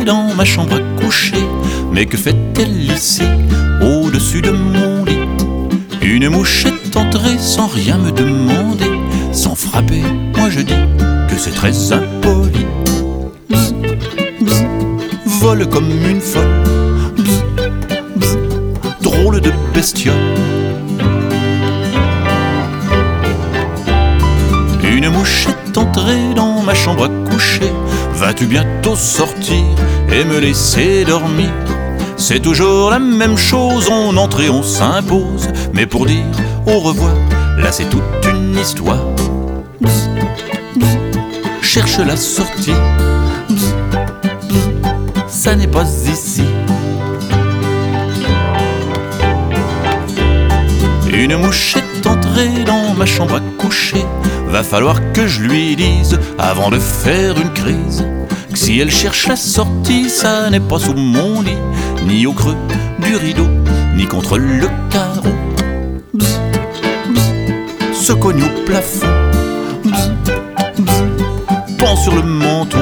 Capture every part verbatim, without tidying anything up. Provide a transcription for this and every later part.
dans ma chambre à coucher. Mais que fait-elle ici, au-dessus de mon lit? Une mouche est entrée sans rien me demander, sans frapper, moi je dis que c'est très impoli. Bzz, bzz, vole comme une folle. Bzz, bzz, drôle de bestiole. Une mouche est entrée dans ma chambre à coucher. Vas-tu bientôt sortir et me laisser dormir? C'est toujours la même chose, on entre et on s'impose. Mais pour dire au revoir, là c'est toute une histoire. Bzz, bzz, cherche la sortie. Bzz, bzz, ça n'est pas ici. Une mouche est entrée dans ma chambre à coucher. Va falloir que je lui dise, avant de faire une crise, que si elle cherche la sortie, ça n'est pas sous mon lit, ni au creux du rideau, ni contre le carreau. Bzz, bzz, se cogne au plafond. Bzz, bzz, pend sur le menton.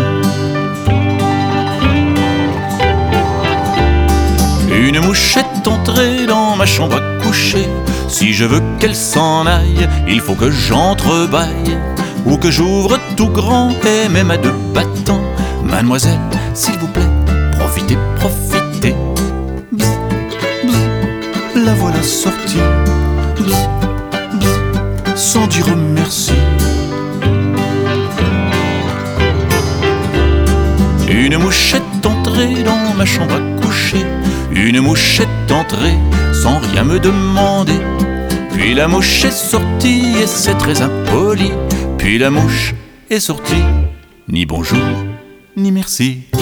Une mouche est entrée dans ma chambre à coucher. Si je veux qu'elle s'en aille, il faut que j'entrebâille, ou que j'ouvre tout grand et même à deux battants. Mademoiselle, s'il vous plaît, profitez, profitez. Bzz, bzz, la voilà sortie. Bzz, bzz, sans dire merci. Une mouche est entrée dans ma chambre à coucher. Une mouche est entrée sans rien me demander. Puis la mouche est sortie et c'est très impoli. Puis la mouche est sortie, ni bonjour, ni merci.